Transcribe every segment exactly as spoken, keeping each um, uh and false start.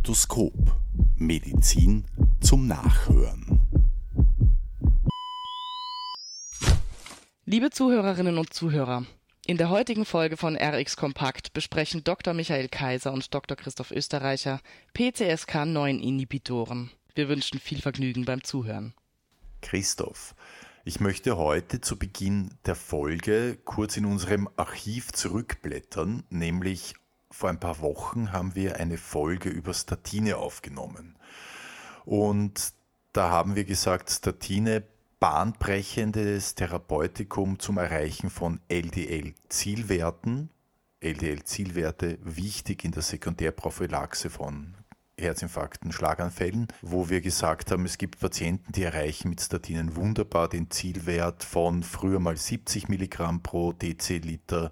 Stethoskop. Medizin zum Nachhören. Liebe Zuhörerinnen und Zuhörer, in der heutigen Folge von R X Kompakt besprechen Doktor Michael Kaiser und Doktor Christoph Österreicher P C S K neun Inhibitoren. Wir wünschen viel Vergnügen beim Zuhören. Christoph, ich möchte heute zu Beginn der Folge kurz in unserem Archiv zurückblättern, nämlich vor ein paar Wochen haben wir eine Folge über Statine aufgenommen. Und da haben wir gesagt, Statine bahnbrechendes Therapeutikum zum Erreichen von L D L-Zielwerten. L D L-Zielwerte wichtig in der Sekundärprophylaxe von Herzinfarkten, Schlaganfällen, wo wir gesagt haben, es gibt Patienten, die erreichen mit Statinen wunderbar den Zielwert von früher mal siebzig Milligramm pro Deziliter,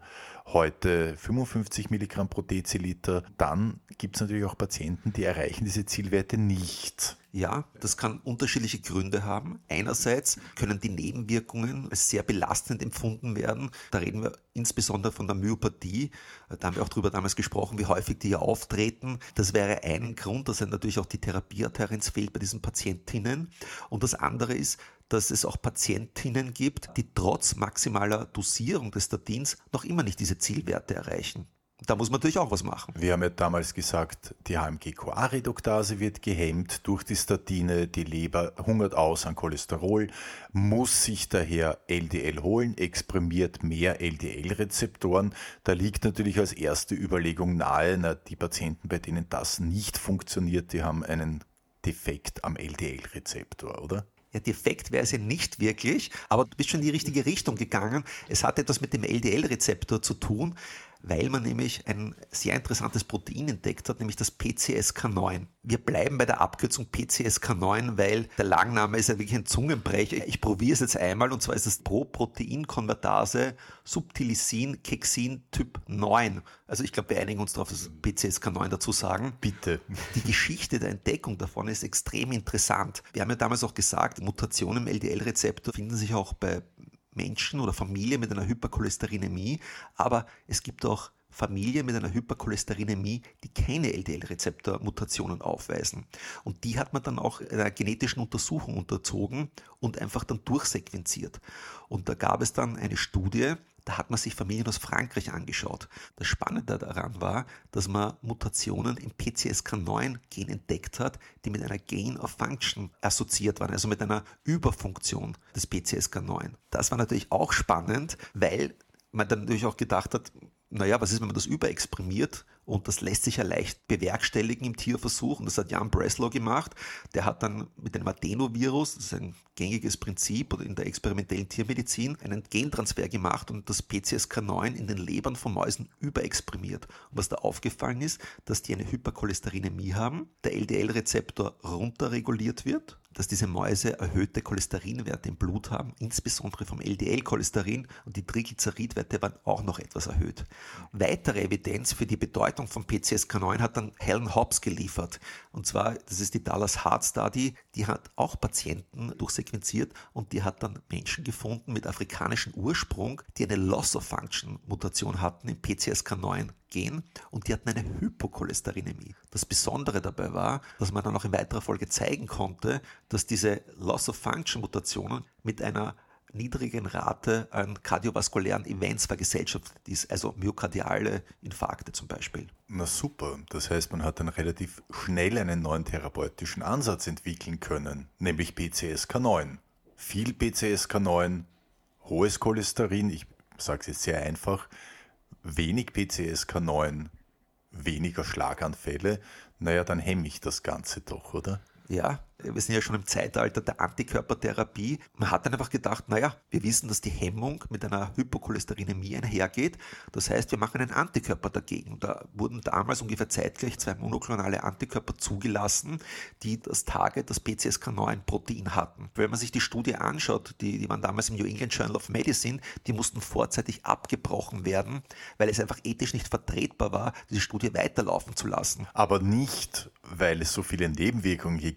heute fünfundfünfzig Milligramm pro Deziliter. Dann gibt es natürlich auch Patienten, die erreichen diese Zielwerte nicht. Ja, das kann unterschiedliche Gründe haben. Einerseits können die Nebenwirkungen als sehr belastend empfunden werden. Da reden wir insbesondere von der Myopathie. Da haben wir auch darüber damals gesprochen, wie häufig die ja auftreten. Das wäre ein Grund, dass natürlich auch die Therapieadhärenz fehlt bei diesen Patientinnen. Und das andere ist, dass es auch Patientinnen gibt, die trotz maximaler Dosierung des Statins noch immer nicht diese Zielwerte erreichen. Da muss man natürlich auch was machen. Wir haben ja damals gesagt, die H M G Q A-Reduktase wird gehemmt durch die Statine, die Leber hungert aus an Cholesterol, muss sich daher L D L holen, exprimiert mehr L D L-Rezeptoren. Da liegt natürlich als erste Überlegung nahe, na, die Patienten, bei denen das nicht funktioniert, die haben einen Defekt am L D L-Rezeptor, oder? Ja, defekt wäre es ja nicht wirklich, aber du bist schon in die richtige Richtung gegangen. Es hat etwas mit dem L D L-Rezeptor zu tun, weil man nämlich ein sehr interessantes Protein entdeckt hat, nämlich das P C S K neun. Wir bleiben bei der Abkürzung P C S K neun, weil der Langname ist ja wirklich ein Zungenbrecher. Ich probiere es jetzt einmal, und zwar ist das Proproteinkonvertase Subtilisin Kexin Typ neun. Also ich glaube, wir einigen uns darauf, dass wir P C S K neun dazu sagen. Bitte. Die Geschichte der Entdeckung davon ist extrem interessant. Wir haben ja damals auch gesagt, Mutationen im L D L-Rezeptor finden sich auch bei Menschen oder Familien mit einer Hypercholesterinämie, aber es gibt auch Familien mit einer Hypercholesterinämie, die keine L D L-Rezeptor-Mutationen aufweisen. Und die hat man dann auch einer genetischen Untersuchung unterzogen und einfach dann durchsequenziert. Und da gab es dann eine Studie, da hat man sich Familien aus Frankreich angeschaut. Das Spannende daran war, dass man Mutationen im P C S K neun Gen entdeckt hat, die mit einer Gain of Function assoziiert waren, also mit einer Überfunktion des P C S K neun. Das war natürlich auch spannend, weil man dann natürlich auch gedacht hat, naja, was ist, wenn man das überexprimiert? Und das lässt sich ja leicht bewerkstelligen im Tierversuch. Und das hat Jan Breslow gemacht. Der hat dann mit dem Adenovirus, das ist ein gängiges Prinzip in der experimentellen Tiermedizin, einen Gentransfer gemacht und das P C S K neun in den Lebern von Mäusen überexprimiert. Und was da aufgefallen ist, dass die eine Hypercholesterinämie haben, der L D L-Rezeptor runterreguliert wird, dass diese Mäuse erhöhte Cholesterinwerte im Blut haben, insbesondere vom L D L-Cholesterin, und die Triglyceridwerte waren auch noch etwas erhöht. Weitere Evidenz für die Bedeutung vom P C S K neun hat dann Helen Hobbs geliefert. Und zwar, das ist die Dallas Heart Study, die hat auch Patienten durchsequenziert und die hat dann Menschen gefunden mit afrikanischem Ursprung, die eine Loss-of-Function-Mutation hatten im P C S K neun Gen und die hatten eine Hypocholesterinämie. Das Besondere dabei war, dass man dann auch in weiterer Folge zeigen konnte, dass diese Loss-of-Function-Mutationen mit einer niedrigen Rate an kardiovaskulären Events vergesellschaftet ist, also myokardiale Infarkte zum Beispiel. Na super, das heißt, man hat dann relativ schnell einen neuen therapeutischen Ansatz entwickeln können, nämlich P C S K neun. Viel P C S K neun, hohes Cholesterin, ich sage es jetzt sehr einfach, wenig P C S K neun, weniger Schlaganfälle, naja, dann hemme ich das Ganze doch, oder? Ja, wir sind ja schon im Zeitalter der Antikörpertherapie. Man hat dann einfach gedacht, naja, wir wissen, dass die Hemmung mit einer Hypocholesterinämie einhergeht. Das heißt, wir machen einen Antikörper dagegen. Da wurden damals ungefähr zeitgleich zwei monoklonale Antikörper zugelassen, die das Target, das P C S K neun Protein hatten. Wenn man sich die Studie anschaut, die, die waren damals im New England Journal of Medicine, die mussten vorzeitig abgebrochen werden, weil es einfach ethisch nicht vertretbar war, diese Studie weiterlaufen zu lassen. Aber nicht, weil es so viele Nebenwirkungen gegeben hat,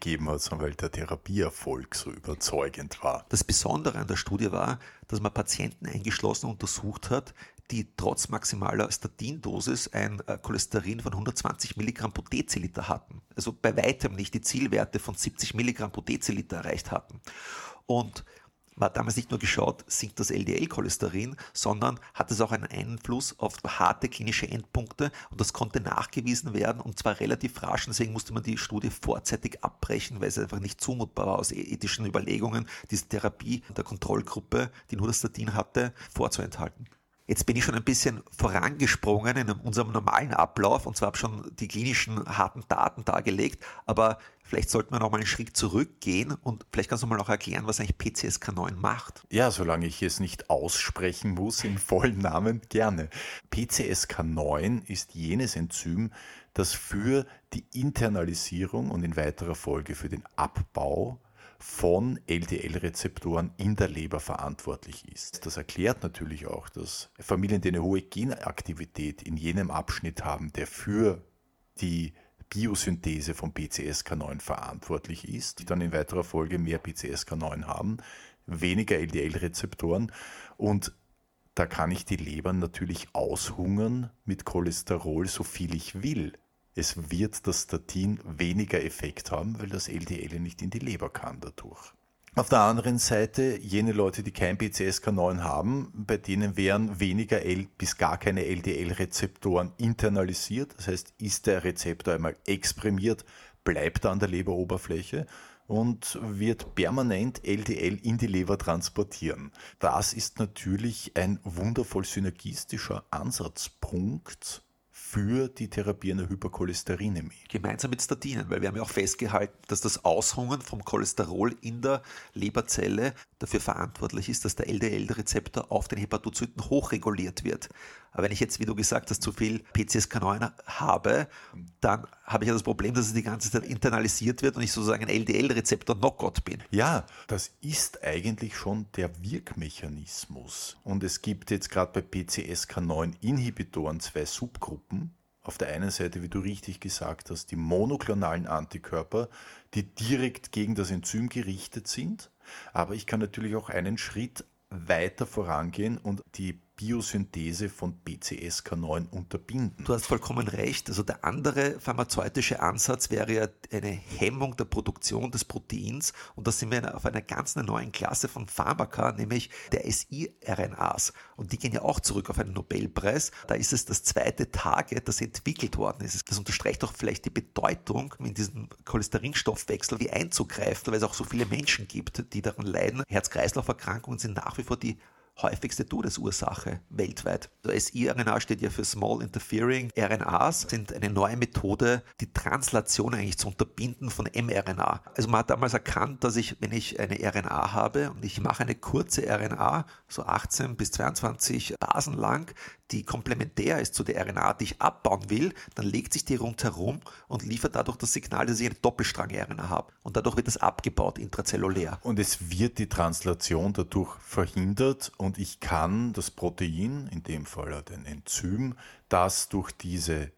sondern weil der Therapieerfolg so überzeugend war. Das Besondere an der Studie war, dass man Patienten eingeschlossen untersucht hat, die trotz maximaler Statindosis ein Cholesterin von hundertzwanzig Milligramm pro Deziliter hatten. Also bei weitem nicht die Zielwerte von siebzig Milligramm pro Deziliter erreicht hatten. Und man hat damals nicht nur geschaut, sinkt das L D L-Cholesterin, sondern hat es auch einen Einfluss auf harte klinische Endpunkte und das konnte nachgewiesen werden und zwar relativ rasch. Deswegen musste man die Studie vorzeitig abbrechen, weil es einfach nicht zumutbar war aus ethischen Überlegungen, diese Therapie der Kontrollgruppe, die nur das Statin hatte, vorzuenthalten. Jetzt bin ich schon ein bisschen vorangesprungen in unserem normalen Ablauf und zwar habe schon die klinischen harten Daten dargelegt, aber vielleicht sollten wir noch mal einen Schritt zurückgehen und vielleicht kannst du mal auch erklären, was eigentlich P C S K neun macht. Ja, solange ich es nicht aussprechen muss im vollen Namen, gerne. P C S K neun ist jenes Enzym, das für die Internalisierung und in weiterer Folge für den Abbau von L D L-Rezeptoren in der Leber verantwortlich ist. Das erklärt natürlich auch, dass Familien, die eine hohe Genaktivität in jenem Abschnitt haben, der für die Biosynthese von P C S K neun verantwortlich ist, die dann in weiterer Folge mehr P C S K neun haben, weniger L D L-Rezeptoren und da kann ich die Leber natürlich aushungern mit Cholesterol, so viel ich will. Es wird das Statin weniger Effekt haben, weil das L D L nicht in die Leber kann dadurch. Auf der anderen Seite, jene Leute, die kein P C S K neun haben, bei denen wären weniger L bis gar keine L D L-Rezeptoren internalisiert. Das heißt, ist der Rezeptor einmal exprimiert, bleibt er an der Leberoberfläche und wird permanent L D L in die Leber transportieren. Das ist natürlich ein wundervoll synergistischer Ansatzpunkt für die Therapie einer Hypercholesterinämie. Gemeinsam mit Statinen, weil wir haben ja auch festgehalten, dass das Aushungern vom Cholesterol in der Leberzelle dafür verantwortlich ist, dass der L D L-Rezeptor auf den Hepatozyten hochreguliert wird. Aber wenn ich jetzt, wie du gesagt hast, zu viel P C S K neun habe, dann habe ich ja das Problem, dass es die ganze Zeit internalisiert wird und ich sozusagen ein L D L-Rezeptor-Knockout bin. Ja, das ist eigentlich schon der Wirkmechanismus. Und es gibt jetzt gerade bei P C S K neun-Inhibitoren zwei Subgruppen. Auf der einen Seite, wie du richtig gesagt hast, die monoklonalen Antikörper, die direkt gegen das Enzym gerichtet sind. Aber ich kann natürlich auch einen Schritt weiter vorangehen und die Biosynthese von P C S K neun unterbinden. Du hast vollkommen recht. Also der andere pharmazeutische Ansatz wäre ja eine Hemmung der Produktion des Proteins und da sind wir auf einer ganz neuen Klasse von Pharmaka, nämlich der S I R N As und die gehen ja auch zurück auf einen Nobelpreis. Da ist es das zweite Target, das entwickelt worden ist. Das unterstreicht auch vielleicht die Bedeutung, in diesen Cholesterinstoffwechsel wie einzugreifen, weil es auch so viele Menschen gibt, die daran leiden. Herz-Kreislauf-Erkrankungen sind nach wie vor die häufigste Todesursache weltweit. Der S I R N A steht ja für Small Interfering R N As, sind eine neue Methode, die Translation eigentlich zu unterbinden von mRNA. Also man hat damals erkannt, dass ich, wenn ich eine R N A habe und ich mache eine kurze R N A, so achtzehn bis zweiundzwanzig Basen lang, die komplementär ist zu der R N A, die ich abbauen will, dann legt sich die rundherum und liefert dadurch das Signal, dass ich eine Doppelstrang-R N A habe. Und dadurch wird das abgebaut intrazellulär. Und es wird die Translation dadurch verhindert und ich kann das Protein, in dem Fall ein Enzym, das durch diese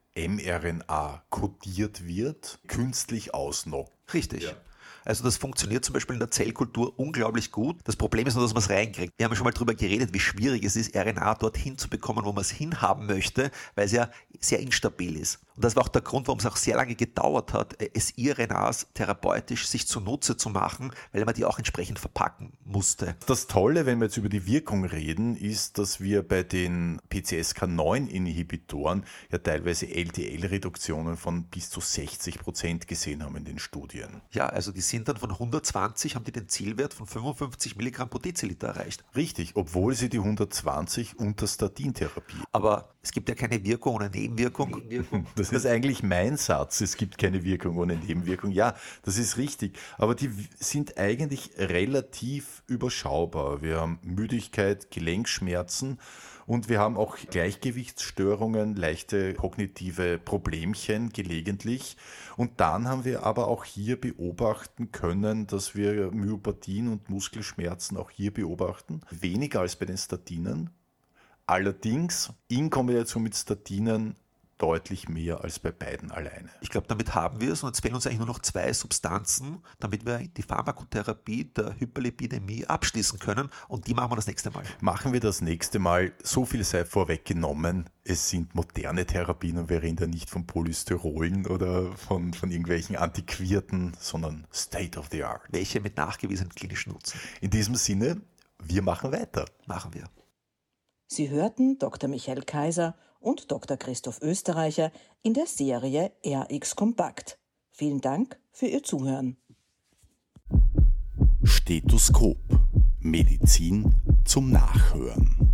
mRNA kodiert wird, künstlich ausnocken. Richtig. Ja. Also das funktioniert zum Beispiel in der Zellkultur unglaublich gut. Das Problem ist nur, dass man es reinkriegt. Wir haben ja schon mal darüber geredet, wie schwierig es ist, R N A dorthin zu bekommen, wo man es hinhaben möchte, weil es ja sehr instabil ist. Und das war auch der Grund, warum es auch sehr lange gedauert hat, S I R N As therapeutisch sich zunutze zu machen, weil man die auch entsprechend verpacken musste. Das Tolle, wenn wir jetzt über die Wirkung reden, ist, dass wir bei den P C S K neun-Inhibitoren ja teilweise L D L-Reduktionen von bis zu sechzig Prozent gesehen haben in den Studien. Ja, also die sind dann von hundertzwanzig, haben die den Zielwert von fünfundfünfzig Milligramm pro Deziliter erreicht. Richtig, obwohl sie die hundertzwanzig unter Statintherapie. Aber es gibt ja keine Wirkung ohne Nebenwirkung. Nebenwirkung. Das ist eigentlich mein Satz, es gibt keine Wirkung ohne Nebenwirkung. Ja, das ist richtig, aber die sind eigentlich relativ überschaubar. Wir haben Müdigkeit, Gelenkschmerzen und wir haben auch Gleichgewichtsstörungen, leichte kognitive Problemchen gelegentlich. Und dann haben wir aber auch hier beobachten können, dass wir Myopathien und Muskelschmerzen auch hier beobachten. Weniger als bei den Statinen. Allerdings in Kombination mit Statinen deutlich mehr als bei beiden alleine. Ich glaube, damit haben wir es und jetzt fehlen uns eigentlich nur noch zwei Substanzen, damit wir die Pharmakotherapie der Hyperlipidämie abschließen können und die machen wir das nächste Mal. Machen wir das nächste Mal. So viel sei vorweggenommen. Es sind moderne Therapien und wir reden da nicht von Polystyrolen oder von, von irgendwelchen antiquierten, sondern State of the Art. Welche mit nachgewiesenem klinischen Nutzen. In diesem Sinne, wir machen weiter. Machen wir. Sie hörten Doktor Michael Kaiser und Doktor Christoph Österreicher in der Serie R X Kompakt. Vielen Dank für Ihr Zuhören. Stethoskop. Medizin zum Nachhören.